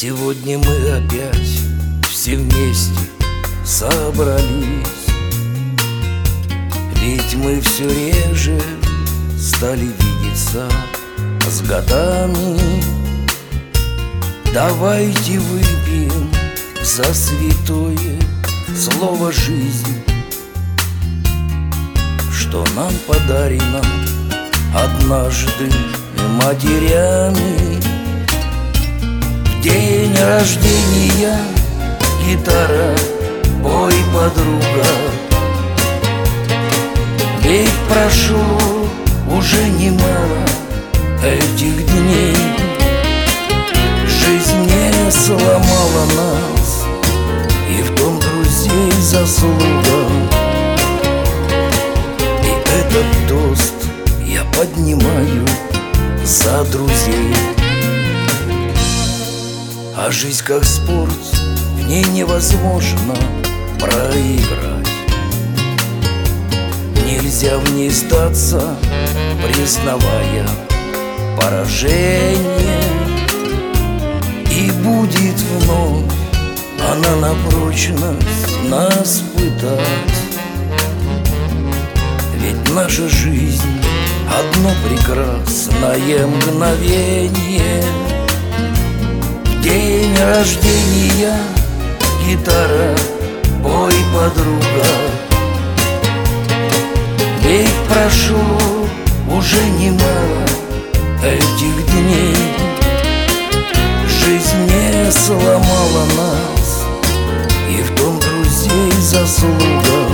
Сегодня мы опять все вместе собрались, ведь мы все реже стали видеться с годами. Давайте выпьем за святое слово «жизнь», что нам подарено однажды матерями. В день рождения гитара, пой, подруга, ведь прошло уже немало этих дней. Жизнь не сломала нас, и в том друзей заслуга. И этот тост я поднимаю за друзей. А жизнь как спорт, в ней невозможно проиграть. Нельзя в ней сдаться, признавая поражение. И будет вновь она на прочность нас пытать. Ведь наша жизнь одно прекрасное мгновение. В день рождения гитара, пой, подруга, ведь прошло уже немало этих дней. Жизнь не сломала нас, и в том друзей заслуга.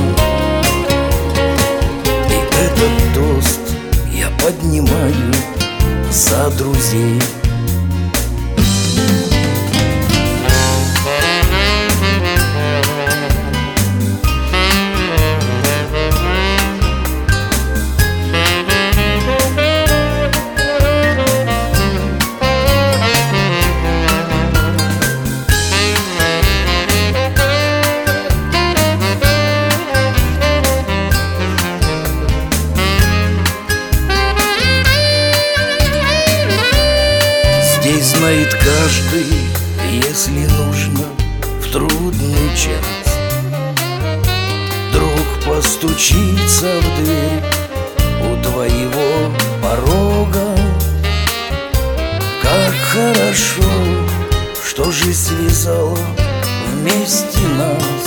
И этот тост я поднимаю за друзей. Здесь знает каждый, если нужно в трудный час вдруг постучится в дверь у твоего порога. Как хорошо, что жизнь связала вместе нас.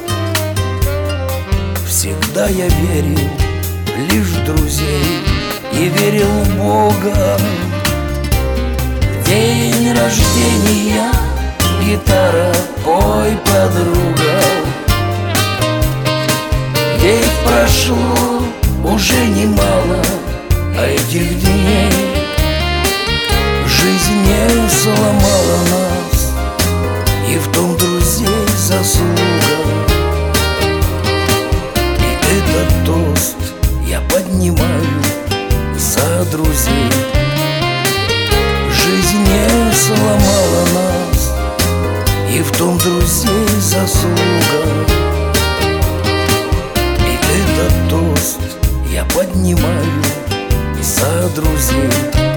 Всегда я верил лишь в друзей и верил в Бога. День рождения гитара, пой, подруга, ведь прошло уже немало этих дней. Жизнь не сломала нас, и в том друзей заслуга. И этот тост я поднимаю за друзей. Жизнь не сломала нас, и в том друзей заслуга. И этот тост я поднимаю за друзей.